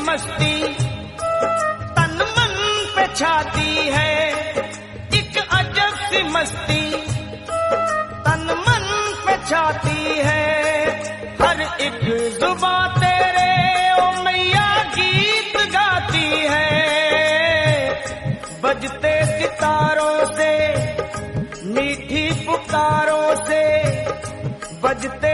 मस्ती तन मन पे छाती है, एक अजब सी मस्ती तन मन पे छाती है। हर एक जुबान तेरे ओ मैया गीत गाती है, बजते सितारों से मीठी पुकारों से, बजते